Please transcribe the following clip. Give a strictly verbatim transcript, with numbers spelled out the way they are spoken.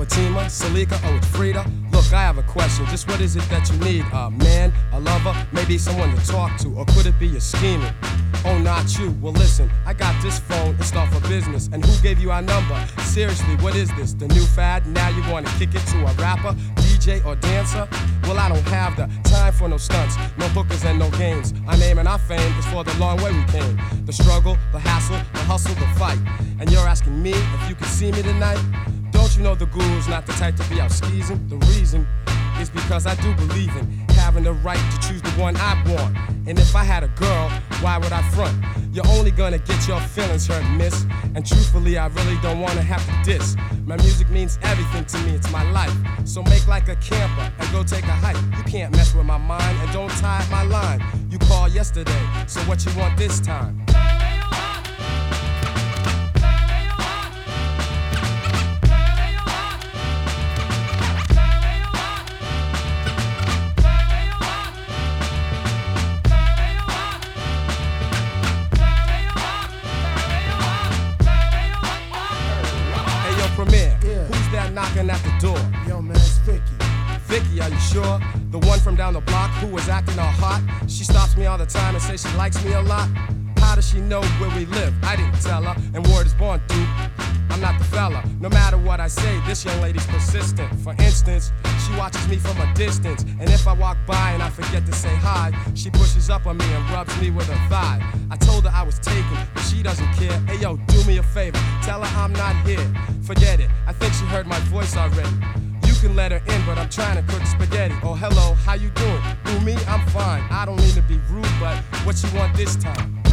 Fatima, Salika, oh it's Frida. Look, I have a question, just what is it that you need? A man, a lover, maybe someone to talk to, or could it be your scheming? Oh, not you. Well, listen, I got this phone, it's start for business. And who gave you our number? Seriously, what is this? The new fad? Now you wanna kick it to a rapper, D J, or dancer? Well, I don't have the time for no stunts, no hookers and no games. Our name and our fame is for the long way we came. The struggle, the hassle, the hustle, the fight. And you're asking me if you can see me tonight? Don't you know the guru's not the type to be out skeezing? The reason is because I do believe in having the right to choose the one I want. And if I had a girl, why would I front? You're only gonna get your feelings hurt, miss. And truthfully, I really don't wanna have to diss. My music means everything to me, it's my life. So make like a camper and go take a hike. You can't mess with my mind and don't tie up my line. You called yesterday, so what you want this time? Premier, yeah. Who's that knocking at the door? Yo, man, it's Vicky. Vicky, are you sure? The one from down the block who was acting all hot? She stops me all the time and says she likes me a lot. How does she know where we live? I didn't tell her, and word is born, dude. I'm not the fella. No matter what I say, this young lady's persistent. For instance, she watches me from a distance, and if I walk by and I forget to say hi, she pushes up on me and rubs me with her thigh. I told her I was taken, but she doesn't care. Hey yo, do me a favor, tell her I'm not here. Forget it, I think she heard my voice already. You can let her in, but I'm trying to cook spaghetti. Oh hello, how you doing? Who me? I'm fine. I don't mean to be rude, but what you want this time?